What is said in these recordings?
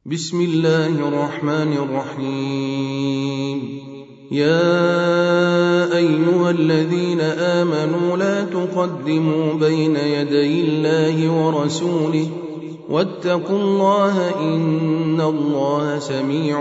بسم الله الرحمن الرحيم. يا أيها الذين آمنوا لا تقدموا بين يدي الله ورسوله واتقوا الله إن الله سميع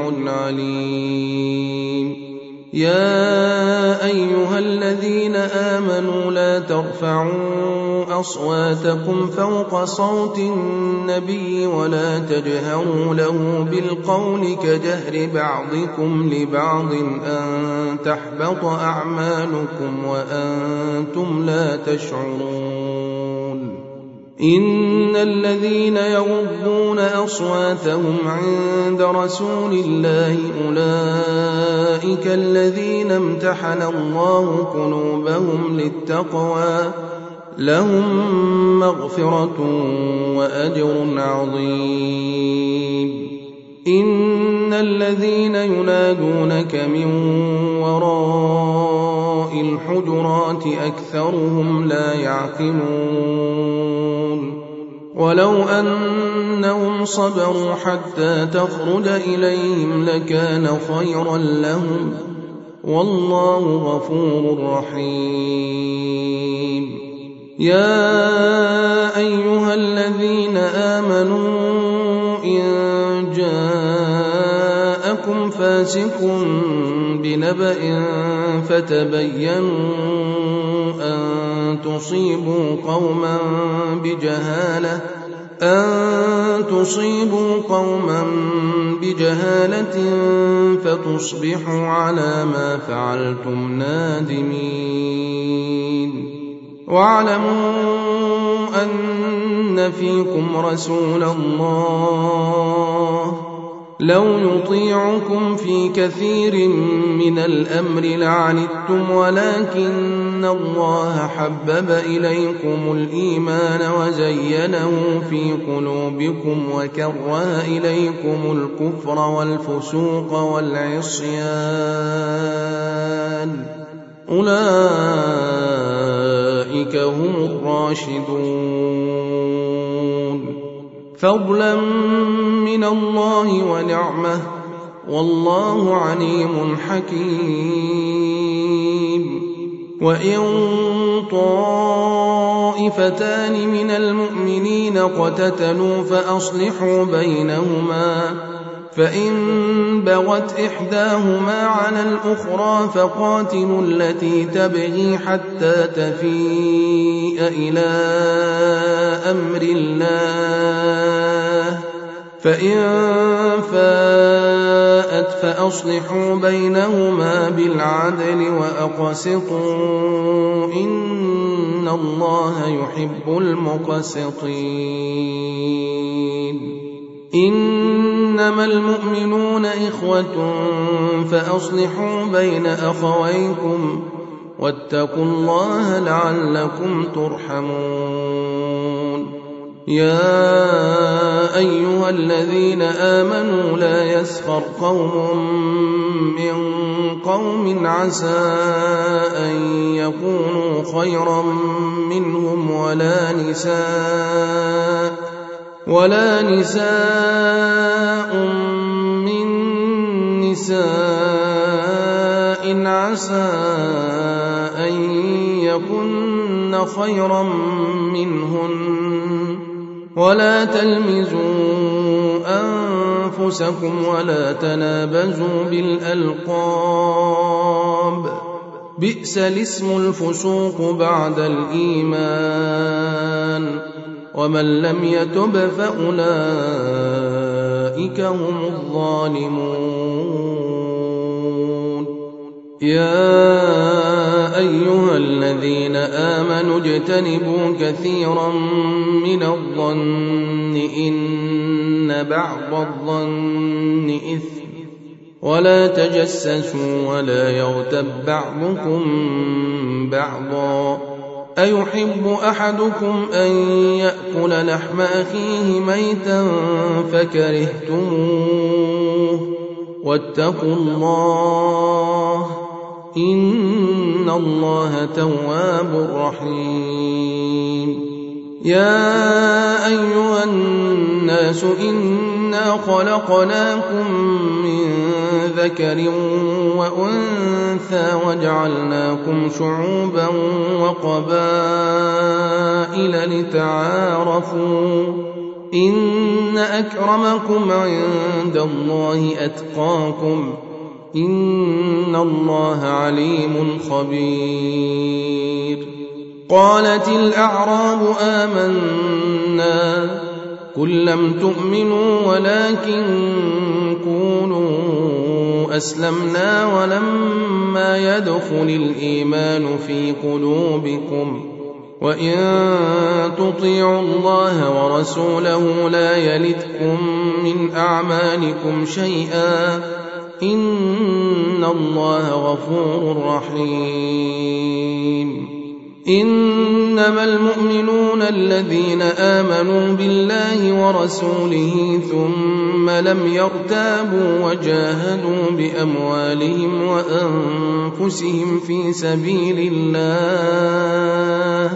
عليم. يا أيها الذين آمنوا لا ترفعوا أصواتكم فوق صوت النبي ولا تجهروا له بالقول كجهر بعضكم لبعض أن تحبط أعمالكم وأنتم لا تشعرون. إن الذين يغضون أصواتهم عند رسول الله أولئك الذين امتحن الله قلوبهم للتقوى لهم مغفرة وأجر عظيم. إن الذين ينادونك من وراء الحجرات أكثرهم لا يعقلون. ولو أنهم صبروا حتى تخرج إليهم لكان خيرا لهم والله غفور رحيم. يا أيها الذين آمنوا إن جاءكم فاسق بنبأ فتبينوا أن تصيبوا قوما بجهالة فتصبحوا على ما فعلتم نادمين. واعلموا أن فيكم رسول الله لو يطيعكم في كثير من الأمر لعنتم ولكن الله حبب إليكم الإيمان وزينه في قلوبكم وكره إليكم الكفر والفسوق والعصيان أولئك هم الراشدون فضلا من الله ونعمه والله عليم حكيم. وإن طائفتان من المؤمنين اقتتلوا فأصلحوا بينهما فإن بغت إحداهما على الأخرى فقاتلوا التي تبغي حتى تفيء إلى أمر الله فإن فاءت فأصلحوا بينهما بالعدل وأقسطوا إن الله يحب المقسطين. إنما المؤمنون إخوة فأصلحوا بين أخويكم واتقوا الله لعلكم ترحمون. يا أيها الذين آمنوا لا يسخر قوم من قوم عسى أن يكونوا خيرا منهم ولا نساء من نساء عسى أن يكن خيرا منهن ولا تلمزوا أنفسكم ولا تنابزوا بالألقاب بئس الاسم الفسوق بعد الإيمان ومن لم يتب فأولئك هم الظالمون. يا أيها الذين آمنوا اجتنبوا كثيرا من الظن إن بعض الظن إثم ولا تجسسوا ولا يغتب بعضكم بعضا أيحب أحدكم أن يأكل لحم أخيه ميتا فكرهتموه واتقوا الله إن الله تواب رحيم. يا أيها الناس إن إنا خلقناكم من ذكر وأنثى وجعلناكم شعوبا وقبائل لتعارفوا إن أكرمكم عند الله أتقاكم إن الله عليم خبير. قالت الأعراب آمنا قل لم تؤمنوا ولكن كونوا أسلمنا ولما يدخل الإيمان في قلوبكم وإن تطيعوا الله ورسوله لا يلتكم من أعمالكم شيئا إن الله غفور رحيم. إنما المؤمنون الذين آمنوا بالله ورسوله ثم لم يرتابوا وجاهدوا بأموالهم وأنفسهم في سبيل الله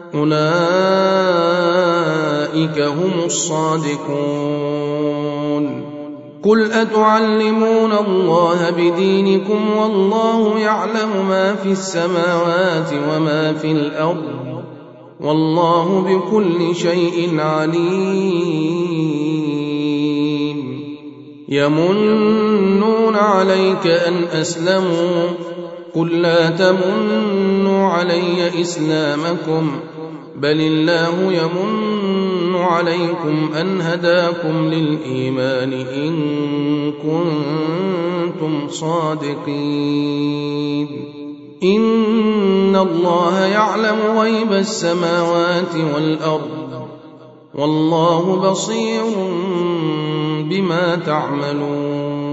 أولئك هم الصادقون. قل أتعلمون الله بدينكم والله يعلم ما في السماوات وما في الأرض والله بكل شيء عليم. يمنون عليك أن أسلموا قل لا تمنوا علي إسلامكم بل الله يمن عليكم أن هداكم للإيمان إن كنتم صادقين. إن الله يعلم غيب السماوات والأرض والله بصير بما تعملون.